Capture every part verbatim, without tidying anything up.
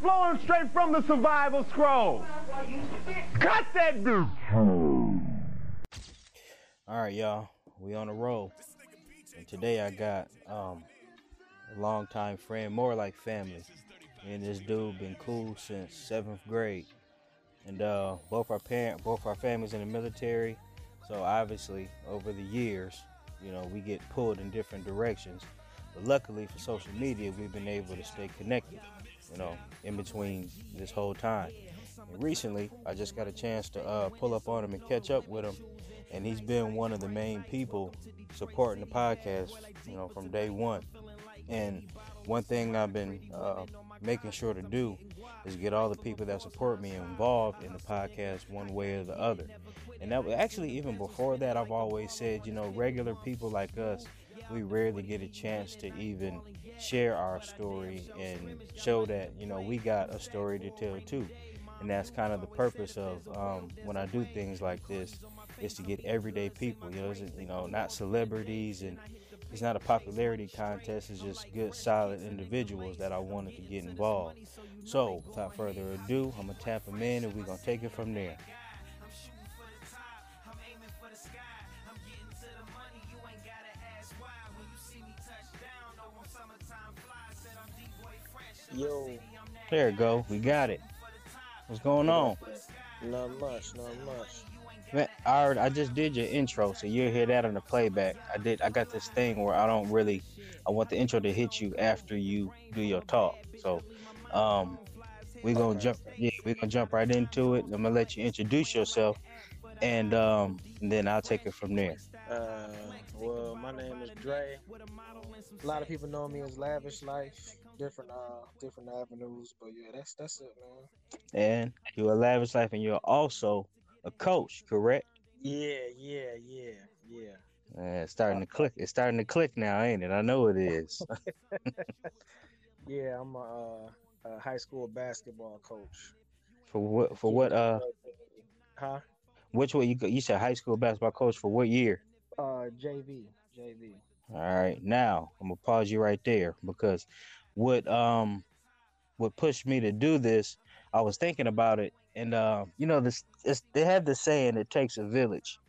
flowing straight from the survival scroll. Cut that dude. All right, y'all. We on the roll. And today I got um, a longtime friend, more like family. Me and this dude been cool since seventh grade. And uh, both our parent, both our families in the military. So obviously, over the years, you know, we get pulled in different directions. But luckily for social media, we've been able to stay connected, you know, in between this whole time. And recently, I just got a chance to uh, pull up on him and catch up with him. And he's been one of the main people supporting the podcast, you know, from day one. And one thing I've been uh, making sure to do is get all the people that support me involved in the podcast one way or the other. And that actually, even before that, I've always said, you know, regular people like us, we rarely get a chance to even share our story and show that, you know, we got a story to tell too. And that's kind of the purpose of um, when I do things like this, is to get everyday people, you know, you know, not celebrities, and it's not a popularity contest. It's just good, solid individuals that I wanted to get involved. So, without further ado, I'm gonna tap them in, and we're gonna take it from there. Yo, there you go. We got it. What's going on? Not much, not much. Man, I already, I just did your intro, so you'll hear that on the playback. I did. I got this thing where I don't really. I want the intro to hit you after you do your talk. So, um, we gonna Okay. jump. Yeah, we gonna jump right into it. I'm gonna let you introduce yourself, and um, and then I'll take it from there. Uh, well, my name is Dre. A lot of people know me as Lavish Life. Different, uh, different avenues, but yeah, that's that's it, man. And you're a lavish life, and you're also a coach, correct? Yeah, yeah, yeah, yeah. Uh, it's starting Uh, to click. It's starting to click now, ain't it? I know it is. yeah, I'm a, uh, a high school basketball coach. For what? For what? Uh, Huh? which way you go? You said high school basketball coach for what year? Uh, J V, J V. All right, now I'm gonna pause you right there because what um what pushed me to do this, I was thinking about it, and uh, you know this, it's, they have this saying, it takes a village,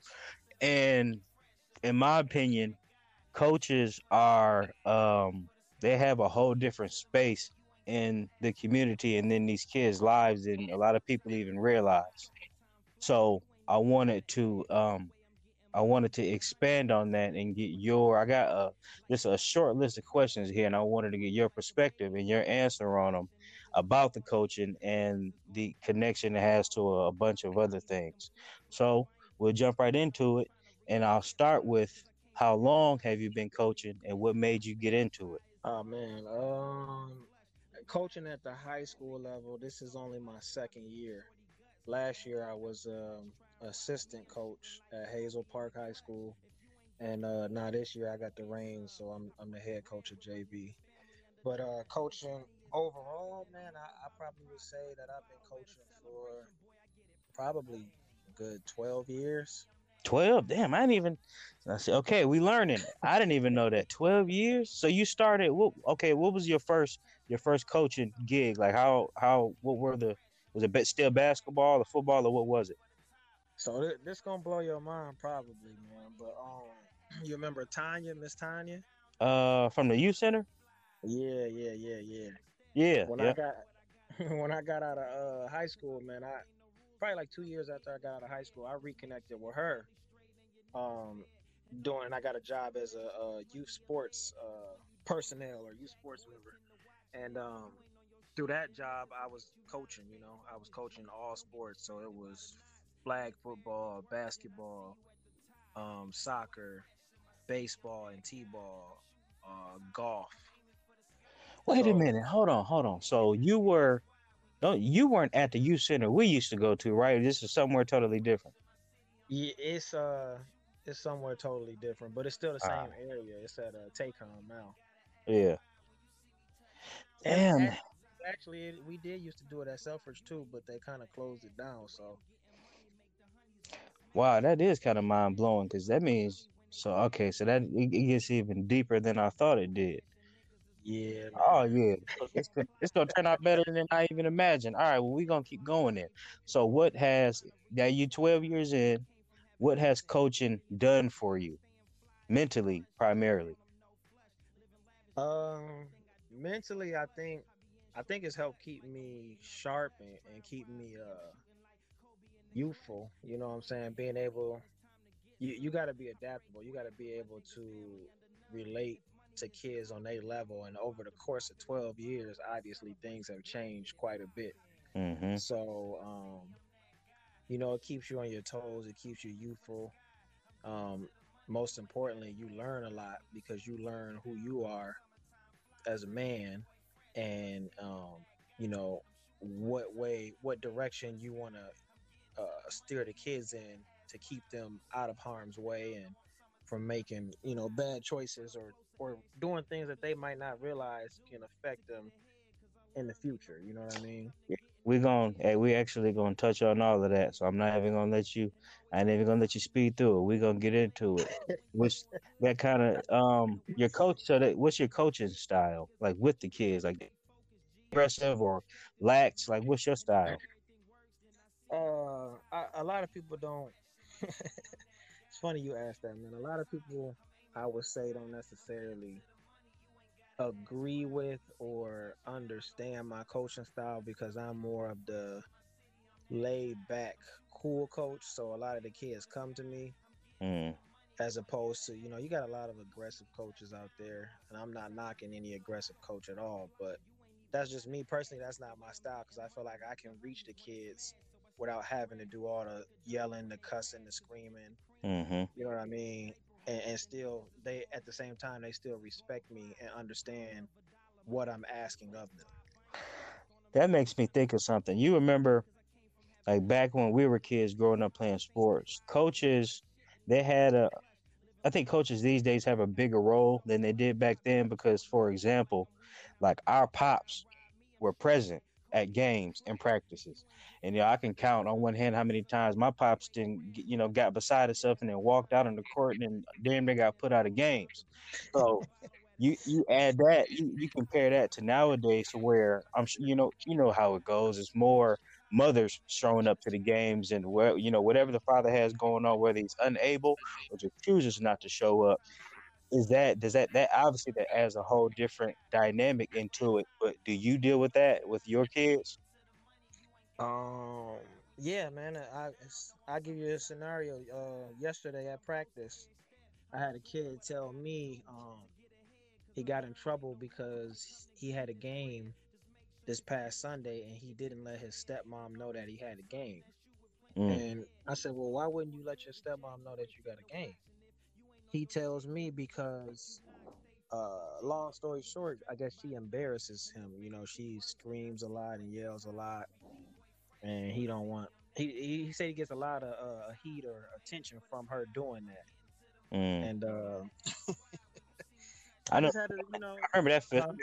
and in my opinion, coaches are um they have a whole different space in the community and in these kids' lives than a lot of people even realize. So I wanted to um I wanted to expand on that and get your. I got a just a short list of questions here, and I wanted to get your perspective and your answer on them about the coaching and the connection it has to a, a bunch of other things. So we'll jump right into it, and I'll start with how long have you been coaching, and what made you get into it? Oh man, um, coaching at the high school level. This is only my second year. Last year I was um, assistant coach at Hazel Park High School, and uh, now this year I got the reins, so I'm I'm the head coach at J V. But uh, coaching overall, man, I, I probably would say that I've been coaching for probably a good twelve years. twelve. Damn, I didn't even. I said, okay, we learning. I didn't even know that. twelve years. So you started. What, okay, what was your first your first coaching gig? Like how how what were the was it ba- still basketball or football or what was it? So th- this gonna blow your mind probably, man. But um, you remember Tanya, Miss Tanya? Uh, from the youth center. Yeah, yeah, yeah, yeah. Yeah, When I yeah. got when I got out of uh, high school, man, I probably like two years after I got out of high school, I reconnected with her. Um, doing I got a job as a, a youth sports uh, personnel or youth sports member, and um, through that job, I was coaching. You know, I was coaching all sports, so it was flag football, basketball, um, soccer, baseball, and t-ball, uh, golf. Wait a So minute. Hold on, hold on. So you were don't you weren't at the youth center we used to go to, right? This is somewhere totally different. yeah, it's uh, it's somewhere totally different, but it's still the Ah, same area. It's at uh, Tacom now, yeah. and Damn. ac- actually, it, we did used to do it at Selfridge too, but they kind of closed it down. So Wow, that is kind of mind blowing because that means so okay, so that it, it gets even deeper than I thought it did. Yeah, Oh man. yeah, it's go- it's gonna turn out better than I even imagined. All right, well we're gonna keep going then. So what has now you twelve years in? What has coaching done for you mentally, primarily? Um, mentally, I think, I think it's helped keep me sharp and, and keep me uh youthful. You know what I'm saying? Being able, you you got to be adaptable. You got to be able to relate to kids on their level. And over the course of twelve years, obviously things have changed quite a bit. Mm-hmm. So, um, you know, it keeps you on your toes. It keeps you youthful. Um, Most importantly, you learn a lot because you learn who you are as a man, and um, you know what way, what direction you want to uh, steer the kids in to keep them out of harm's way and from making you know bad choices or or doing things that they might not realize can affect them in the future. You know what I mean? We're going hey, we actually gonna touch on all of that. So I'm not even gonna let you I ain't even gonna let you speed through it. We're gonna get into it. Which that kind of um your coach so that what's your coaching style like with the kids? Like aggressive or lax? Like what's your style? Uh, I, a lot of people don't. It's funny you asked that, man. A lot of people, I would say, don't necessarily agree with or understand my coaching style because I'm more of the laid back, cool coach. So a lot of the kids come to me Mm, as opposed to, you know, you got a lot of aggressive coaches out there, and I'm not knocking any aggressive coach at all, but that's just me personally. That's not my style because I feel like I can reach the kids without having to do all the yelling, the cussing, the screaming. mm-hmm. You know what I mean? And, and still, they at the same time they still respect me and understand what I'm asking of them. That makes me think of something. You remember like back when we were kids growing up playing sports, coaches they had a I think coaches these days have a bigger role than they did back then because, for example, like our pops were present at games and practices, and you know I can count on one hand how many times my pops didn't, you know, got beside himself and then walked out on the court and then damn near got put out of games. So you you add that you, you compare that to nowadays to where I'm su- you know you know how it goes. It's more mothers showing up to the games and where you know whatever the father has going on, whether he's unable or just chooses not to show up. Is that does that that obviously that adds a whole different dynamic into it? But do you deal with that with your kids? Um, yeah, man. I I give you a scenario. Uh, yesterday at practice, I had a kid tell me um he got in trouble because he had a game this past Sunday and he didn't let his stepmom know that he had a game. Mm, And I said, well, why wouldn't you let your stepmom know that you got a game? He tells me because, uh, long story short, I guess she embarrasses him. You know, she screams a lot and yells a lot, and he don't want. He he said he gets a lot of uh, heat or attention from her doing that. mm. And uh, I I know. just had to, you know, I remember that fit. huh?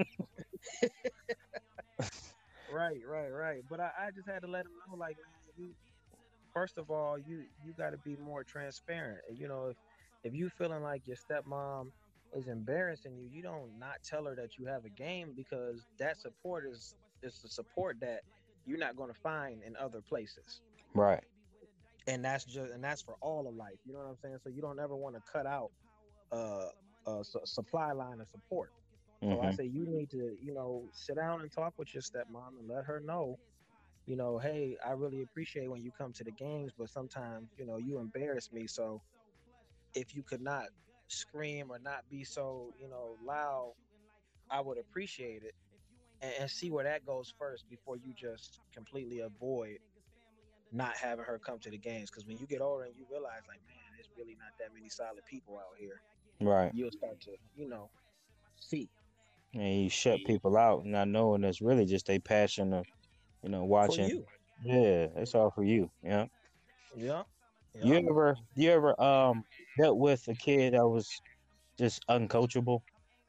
Right, right, right. But I, I just had to let him know, like, man, you first of all, you you got to be more transparent. And, you know, if if you feeling like your stepmom is embarrassing you, you don't not tell her that you have a game because that support is is the support that you're not going to find in other places. Right. And that's just and that's for all of life. You know what I'm saying? So you don't ever want to cut out uh, a su- supply line of support. So I Mm-hmm. say you need to, you know, sit down and talk with your stepmom and let her know, you know, hey, I really appreciate when you come to the games, but sometimes, you know, you embarrass me. So if you could not scream or not be so, you know, loud, I would appreciate it. And, and see where that goes first before you just completely avoid not having her come to the games. Because when you get older and you realize, like, man, there's really not that many solid people out here, Right. you'll start to, you know, see. And you shut people out, not knowing that's really just a passion of you know For watching. you. Yeah, it's all for you. Yeah. Yeah. You Yeah. ever you ever um dealt with a kid that was just uncoachable?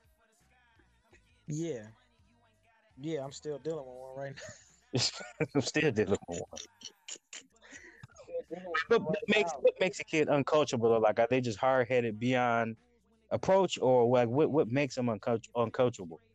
Yeah. Yeah. I'm still dealing with one right now. I'm still dealing with one. Still dealing with What, one what right makes now. what makes a kid uncoachable? Or like, are they just hard headed beyond approach, or like what what makes them uncoach uncoachable?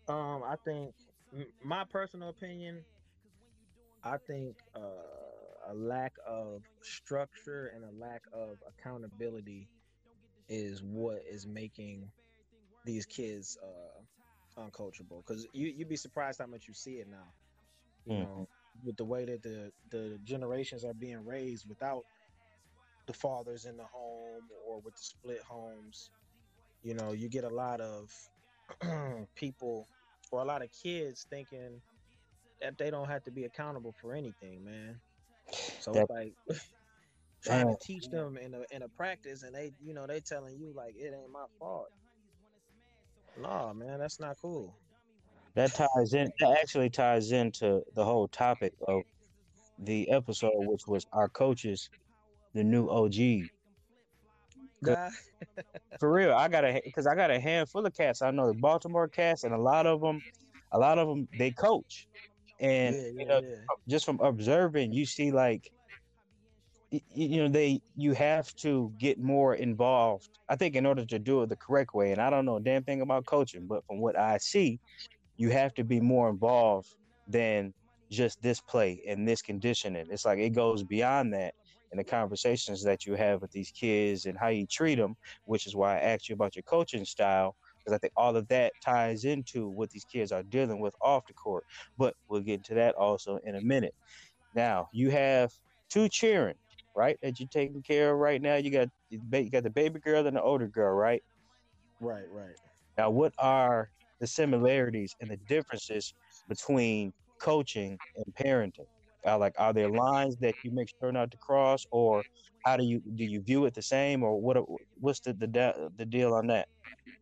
Um, I think m- my personal opinion, I think uh, a lack of structure and a lack of accountability is what is making these kids uh, uncoachable. Because you you'd be surprised how much you see it now. You Mm-hmm. know, with the way that the the generations are being raised without the fathers in the home or with the split homes. You know, you get a lot of people or a lot of kids thinking that they don't have to be accountable for anything, man. So That it's like trying man, to teach them in a in a practice, and they, you know, they telling you like it ain't my fault. No, man, that's not cool. that ties in. That actually ties into the whole topic of the episode, which was our coaches, the new O G. Cause Nah, for real, I got a because I got a handful of cats. I know the Baltimore cats, and a lot of them, a lot of them, they coach. And yeah, you yeah, know, yeah. just from observing, you see like y- you know they you have to get more involved. I think in order to do it the correct way, and I don't know a damn thing about coaching, but from what I see, you have to be more involved than just this play and this conditioning. It's like it goes beyond that in the conversations that you have with these kids and how you treat them, which is why I asked you about your coaching style, because I think all of that ties into what these kids are dealing with off the court. But we'll get into that also in a minute. Now, you have two cheering, right, that you're taking care of right now. You got you got the baby girl and the older girl, right? Right, right. Now, what are the similarities and the differences between coaching and parenting? Uh, like, are there lines that you make sure not to cross, or how do you do you view it the same, or what? What's the the da- the deal on that?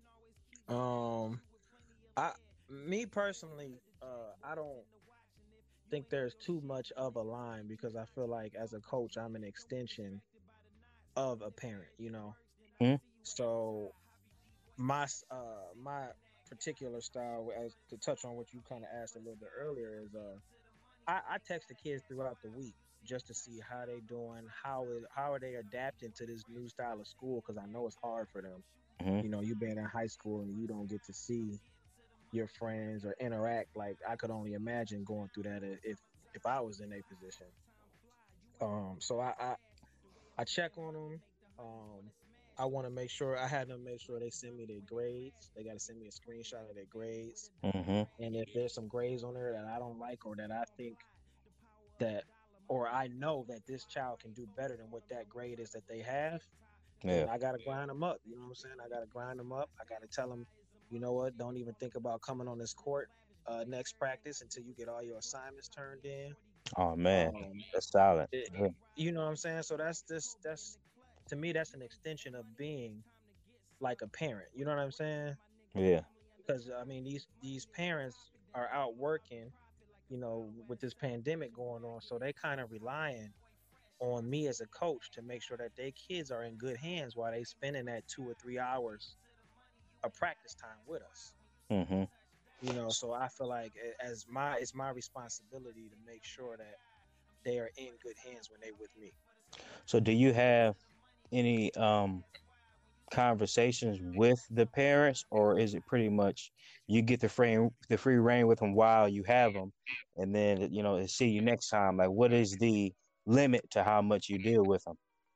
Um, I, me personally, uh, I don't think there's too much of a line because I feel like as a coach, I'm an extension of a parent. You know, Hmm? so my s- uh my particular style, as to touch on what you kind of asked a little bit earlier, is uh I, I text the kids throughout the week just to see how they doing, how is how are they adapting to this new style of school, because I know it's hard for them. Hmm. You know, you being in high school and you don't get to see your friends or interact. Like I could only imagine going through that i- if if I was in a position. Um, so I I, I check on them. Um, I want to make sure I had them make sure they send me their grades. They got to send me a screenshot of their grades. Hmm. And if there's some grades on there that I don't like or that I think that, or I know that this child can do better than what that grade is that they have, Yeah. then I gotta grind them up. You know what I'm saying? I gotta grind them up. I gotta tell them, you know what? Don't even think about coming on this court uh, next practice until you get all your assignments turned in. Oh man, Um, that's solid. it, Yeah. you know what I'm saying? So that's this. That's to me, that's an extension of being like a parent. You know what I'm saying? Yeah. Because I mean, these these parents are out working, you know, with this pandemic going on, so they kind of relying on me as a coach to make sure that their kids are in good hands while they spending that two or three hours of practice time with us. Hmm. You know, so I feel like as my it's my responsibility to make sure that they are in good hands when they with me. So, do you have any um conversations with the parents, or is it pretty much you get the free the free reign with them while you have them, and then you know see you next time? Like, what is the limit to how much you deal with them?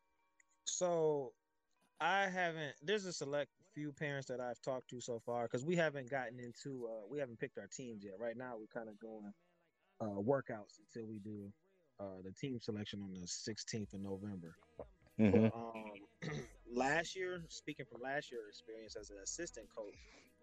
So I haven't. There's a select few parents that I've talked to so far because we haven't gotten into. Uh, we haven't picked our teams yet. Right now, we're kind of doing uh, workouts until we do uh, the team selection on the sixteenth of November. Hmm. But um, last year, speaking from last year's experience as an assistant coach,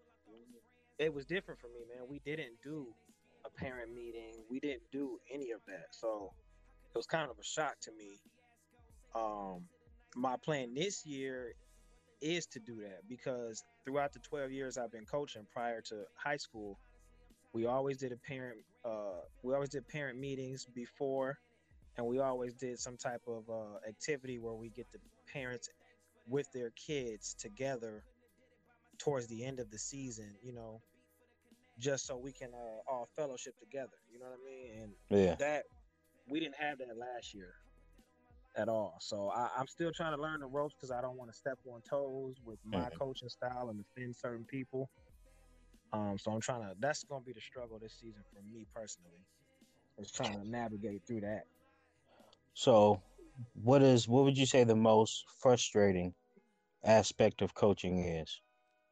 it was different for me, man. We didn't do a parent meeting. We didn't do any of that. So it was kind of a shock to me. Um, my plan this year is to do that because throughout the twelve years I've been coaching prior to high school, we always did a parent uh we always did parent meetings before, and we always did some type of uh activity where we get the parents with their kids together towards the end of the season, you know, just so we can uh, all fellowship together, you know what I mean? And Yeah. that we didn't have that last year at all. So I, I'm still trying to learn the ropes because I don't want to step on toes with my Hmm. coaching style and offend certain people. Um, so I'm trying to. That's gonna be the struggle this season for me personally. Is trying to navigate through that. So, what is what would you say the most frustrating aspect of coaching is?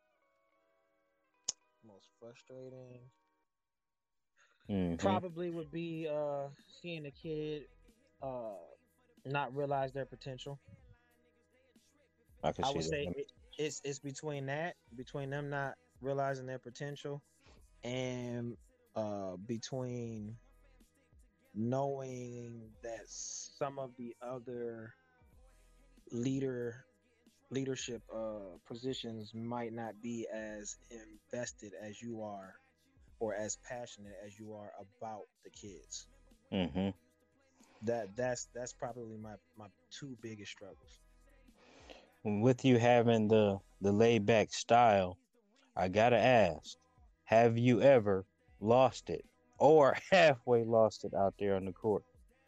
Most frustrating Mm-hmm. probably would be uh seeing a kid uh not realize their potential. I can I see would say that. it, it's it's between that, between them not realizing their potential, and uh between knowing that some of the other leader leadership uh positions might not be as invested as you are or as passionate as you are about the kids. Mm-hmm. That that's that's probably my my two biggest struggles. With you having the the laid back style, I gotta ask, have you ever lost it or halfway lost it out there on the court?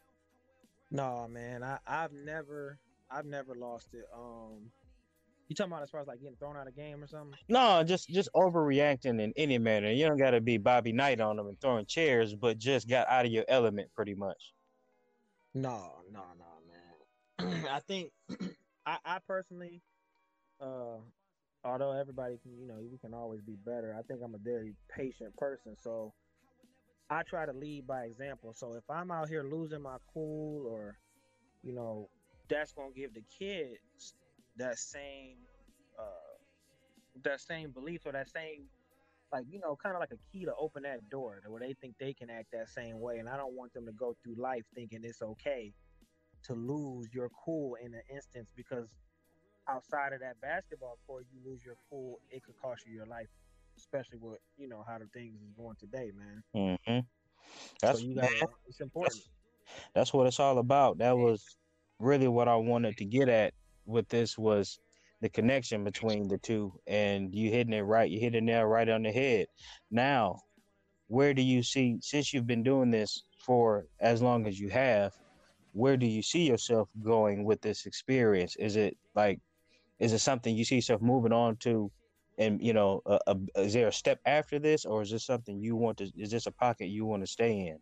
No, man, I I've never I've never lost it. Um, you talking about as far as like getting thrown out of game or something? No, just just overreacting in any manner. You don't gotta be Bobby Knight on them and throwing chairs, but just got out of your element pretty much. No, no, no, man. I think I I personally, uh, although everybody can, you know, we can always be better. I think I'm a very patient person, so I try to lead by example. So if I'm out here losing my cool, or you know, that's gonna give the kids that same uh that same belief, or that same, like, you know, kind of like a key to open that door where they think they can act that same way. And I don't want them to go through life thinking it's okay to lose your cool in an instance, because outside of that basketball court, you lose your cool, it could cost you your life, especially with, you know, how the things is going today, man. Mm-hmm. So That's you man, gotta, it's important. that's that's what it's all about. That was really what I wanted to get at with this was the connection between the two, and you hitting it right. You hit it nail right on the head. Now, where do you see, since you've been doing this for as long as you have, where do you see yourself going with this experience? Is it like, is it something you see yourself moving on to, and you know, a, a, is there a step after this, or is this something you want to? Is this a pocket you want to stay in?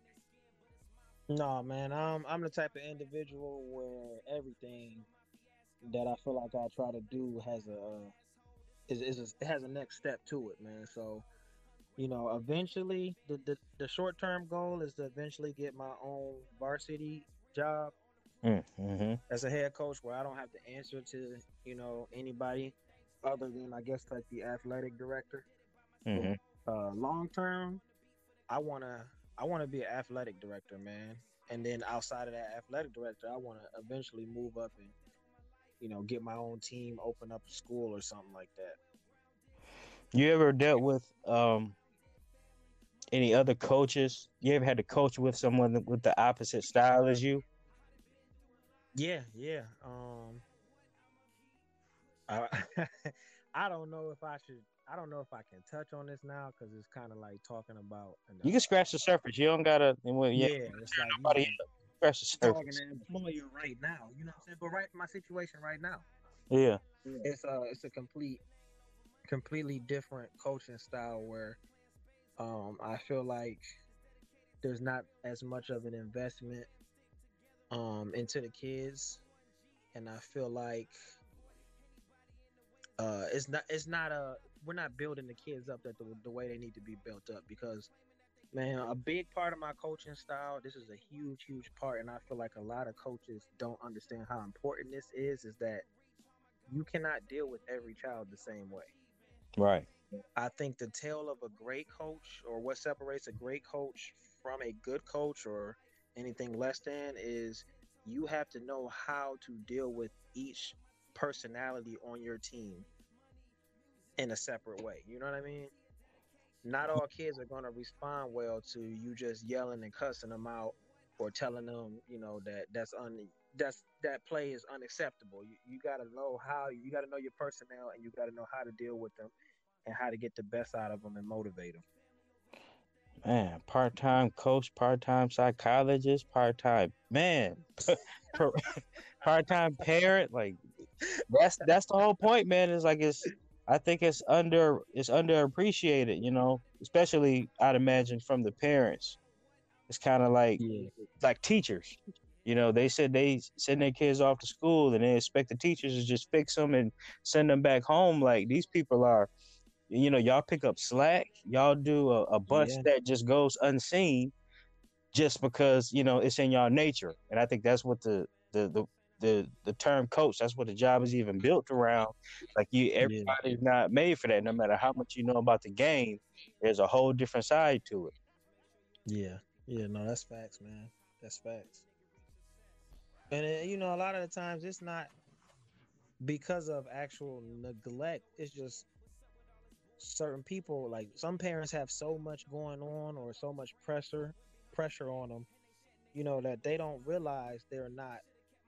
No, man, I'm I'm the type of individual where everything that I feel like I try to do has a uh, is is a, it has a next step to it, man. So you know, eventually the the, the short term goal is to eventually get my own varsity job Mm-hmm. as a head coach, where I don't have to answer to, you know, anybody other than, I guess, like the athletic director. But Mm-hmm. uh, long term, I wanna I wanna be an athletic director, man. And then outside of that athletic director, I wanna eventually move up and, you know, get my own team, open up a school or something like that. You ever dealt with um any other coaches? You ever had to coach with someone with the opposite style as you? Yeah, yeah. Um, I I don't know if I should. I don't know if I can touch on this now, because it's kind of like talking about an, You can uh, scratch the surface. You don't gotta. Well, yeah, yeah, it's like, you nobody know, scratch the talking surface. to an employer right now. You know what I'm saying? But right, my situation right now, Yeah. it's uh it's a complete completely different coaching style where um I feel like there's not as much of an investment um into the kids, and I feel like uh it's not it's not a we're not building the kids up that the, the way they need to be built up, because man, a big part of my coaching style, this is a huge huge part, and I feel like a lot of coaches don't understand how important this is is that you cannot deal with every child the same way. Right. I think the tale of a great coach, or what separates a great coach from a good coach or anything less than, is you have to know how to deal with each personality on your team in a separate way. You know what I mean? Not all kids are going to respond well to you just yelling and cussing them out, or telling them, you know, that that's un that's that play is unacceptable. You, you got to know how you got to know your personnel, and you got to know how to deal with them and how to get the best out of them and motivate them. Man, part-time coach, part-time psychologist, part-time man, part-time parent. Like that's that's the whole point, man. It's like it's I think it's under it's underappreciated, you know, especially I'd imagine from the parents. It's kind of like Yeah, like teachers. You know, they said they send their kids off to school and they expect the teachers to just fix them and send them back home. Like these people are, you know, y'all pick up slack, y'all do a, a bust yeah, that just goes unseen just because you know it's in y'all nature. And I think that's what the the the the, the term coach, that's what the job is even built around. Like you, yeah, everybody's not made for that. No matter how much you know about the game, there's a whole different side to it. yeah, yeah. No, that's facts, man. That's facts. And uh, you know, a lot of the times it's not because of actual neglect. It's just certain people. Like some parents have so much going on or so much pressure, pressure on them. You know that they don't realize they're not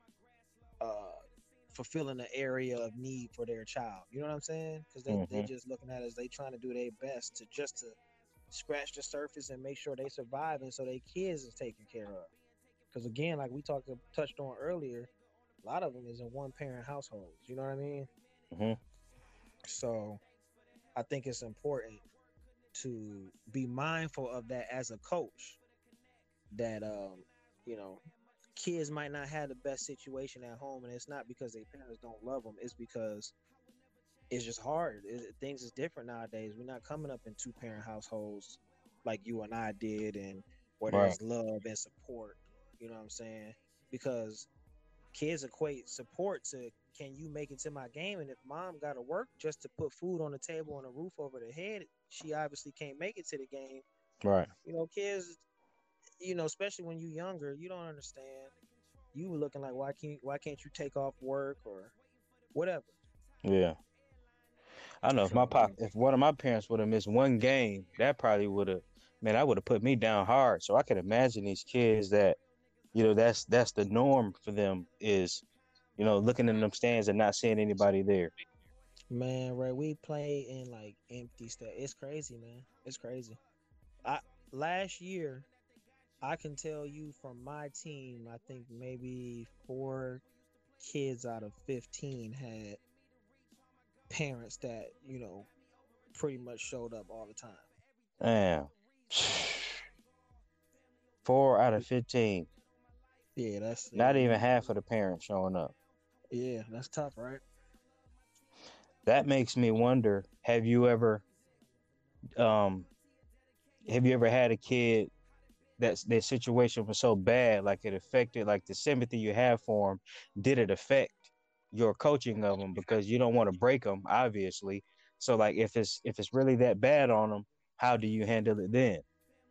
uh fulfilling the area of need for their child. You know what I'm saying? Because they they Hmm. just looking at it as they trying to do their best to just to scratch the surface and make sure they survive, and so their kids is taken care of. Because again, like we talked touched on earlier, a lot of them is in one parent households. You know what I mean? Hmm. So I think it's important to be mindful of that as a coach. That um, you know, kids might not have the best situation at home, and it's not because their parents don't love them. It's because it's just hard. It, things is different nowadays. We're not coming up in two parent households like you and I did, and where Right. there's love and support. You know what I'm saying? Because kids equate support to can you make it to my game? And if mom got to work just to put food on the table and a roof over their head, she obviously can't make it to the game. Right. You know, kids, you know, especially when you're younger, you don't understand. You were looking like why can't why can't you take off work or whatever? Yeah. I know if my So pop, if one of my parents would have missed one game, that probably would have, man, that would have put me down hard. So I could imagine these kids that, you know, that's that's the norm for them is, you know, looking in them stands and not seeing anybody there. man, right, we play in like empty stuff. It's crazy, man. It's crazy. I last year I can tell you from my team, I think maybe four kids out of fifteen had parents that, you know, pretty much showed up all the time. Damn. Four out of fifteen. Yeah, that's yeah, Not even you half of the parents showing up. yeah, that's tough, right? That makes me wonder, have you ever um have you ever had a kid that's their situation was so bad, like it affected like the sympathy you have for them, did it affect your coaching of them because you don't want to break them, obviously. So like if it's if it's really that bad on them, how do you handle it then?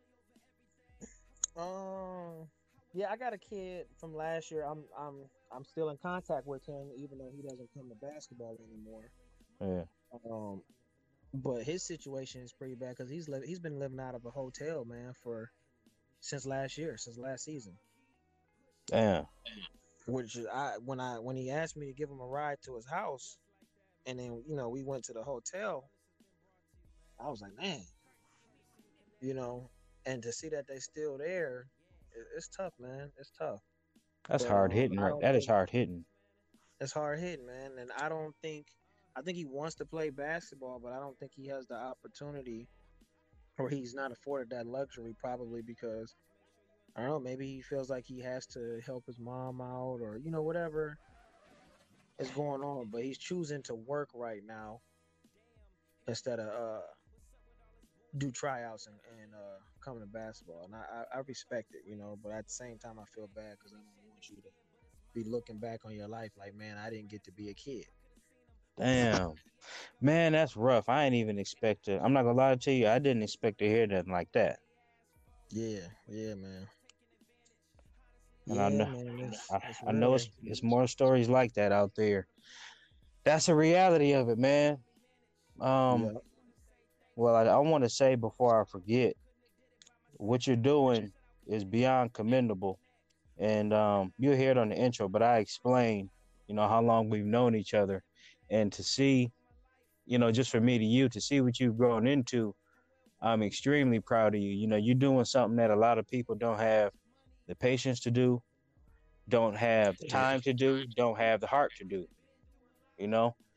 Um yeah, I got a kid from last year. I'm I'm I'm still in contact with him even though he doesn't come to basketball anymore. Yeah. Um but his situation is pretty bad because he's li- he's been living out of a hotel, man, for since last year, since last season. Damn. Which I when I when he asked me to give him a ride to his house, and then you know we went to the hotel, I was like, man, you know, and to see that they still there, it, it's tough, man. It's tough. That's But hard um, hitting, I right? don't That is think hard hitting. it's hard hitting, man. And I don't think I think he wants to play basketball, but I don't think he has the opportunity, or he's not afforded that luxury, probably because I don't know, maybe he feels like he has to help his mom out, or you know, whatever is going on. But he's choosing to work right now instead of uh do tryouts and, and uh come to basketball. And I, I, I respect it, you know, but at the same time I feel bad because I don't want you to be looking back on your life like, man, I didn't get to be a kid. Damn. Man, that's rough. I ain't even expect to. I'm not gonna lie to you. I didn't expect to hear nothing like that. Yeah, yeah, man. And I Yeah, know, man, it's I, it's I know real. it's it's more stories like that out there. That's the reality of it, man. Um, Yeah. well, I, I want to say before I forget, what you're doing is beyond commendable, and um, you'll hear it on the intro. But I explained, you know, how long we've known each other, and to see, you know, just for me to you to see what you've grown into, I'm extremely proud of you. You know, you're doing something that a lot of people don't have the patience to do, don't have the Yeah. time to do, don't have the heart to do. You know,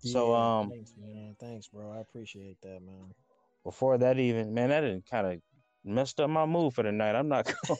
So Yeah, um, thanks, man. Thanks, bro. I appreciate that, man. before that even, man, that didn't kind of messed up my mood for the night. I'm not going.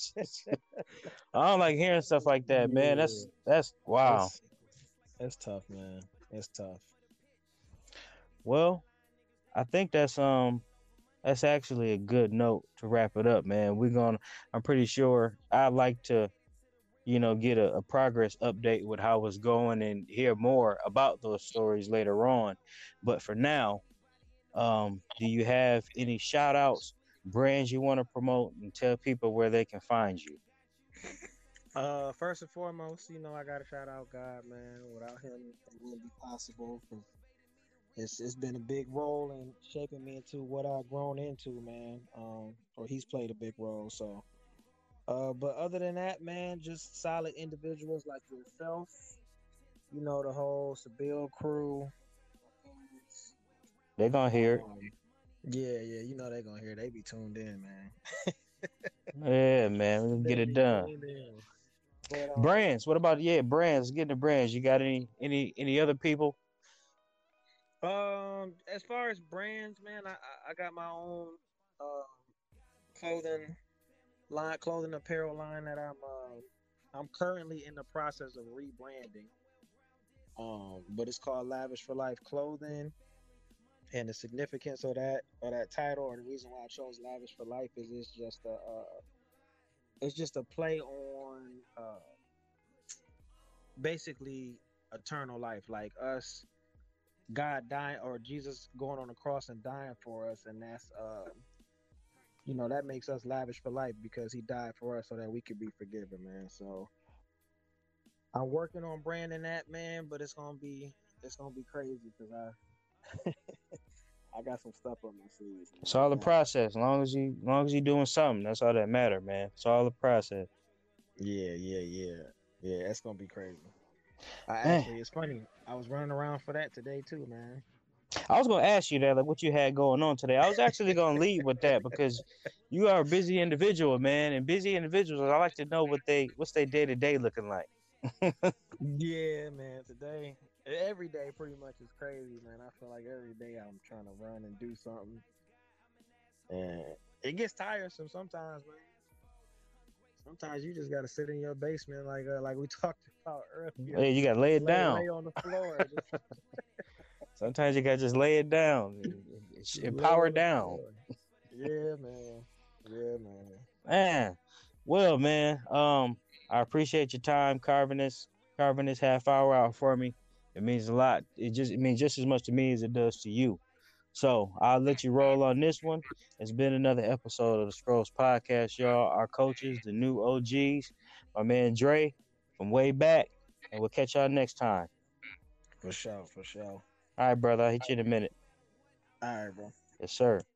I don't like hearing stuff like that, man. Yeah, That's that's wow. it's it's tough, man. It's tough. Well, I think that's um that's actually a good note to wrap it up, man. We're gonna. I'm pretty sure I'd like to, you know, get a, a progress update with how it's going and hear more about those stories later on. But for now, um, do you have any shout outs, brands you want to promote, and tell people where they can find you? Uh, first and foremost, you know, I gotta shout out God, man. Without him, it wouldn't be possible. 'Cause it's it's been a big role in shaping me into what I've grown into, man. Um, or he's played a big role. So, uh, but other than that, man, just solid individuals like yourself. You know, the whole Sabille crew. They're gonna hear it. Um, yeah, yeah, you know they're gonna hear. They be tuned in, man. Yeah, man, we'll They get it be done. tuned in. But um, Brands. What about yeah, brands? Get the brands. You got any any any other people? Um, as far as brands, man, I I I got my own um clothing line, clothing apparel line that I'm uh, I'm currently in the process of rebranding. Um, but it's called Lavish for Life Clothing, and the significance of that of that title, or the reason why I chose Lavish for Life is it's just a uh, it's just a play on uh basically eternal life, like us God dying or Jesus going on the cross and dying for us, and that's uh you know that makes us lavish for life because he died for us so that we could be forgiven, man. So I'm working on branding that, man, but it's gonna be it's gonna be crazy because I I got some stuff on my sleeves, It's man. all I the got process. As long as you, as long as you doing something, that's all that matter, man. It's all the process. yeah, yeah, yeah, yeah. It's gonna be crazy. I Man, actually, it's funny. I was running around for that today too, man. I was gonna ask you that, like, what you had going on today. I was actually gonna lead with that because you are a busy individual, man, and busy individuals. I like to know what they, what's their day to day looking like. Yeah, man. Today, every day pretty much is crazy, man. I feel like every day I'm trying to run and do something, and it gets tiresome sometimes, man. Sometimes you just gotta sit in your basement, like uh, like we talked about earlier. Hey, you gotta lay it Lay down. lay on the floor, just Sometimes you gotta just lay it down and, and lay power on the down. floor. Yeah, man. Yeah, man. Man, well, man, um, I appreciate your time carving this carving this half hour out for me. It means a lot. It just it means just as much to me as it does to you. So I'll let you roll on this one. It's been another episode of the Scrolls Podcast, y'all. Our coaches, the new O Gs, my man Dre from way back, and we'll catch y'all next time. For sure, for sure. All right, brother. I'll hit you in a minute. All right, bro. Yes, sir.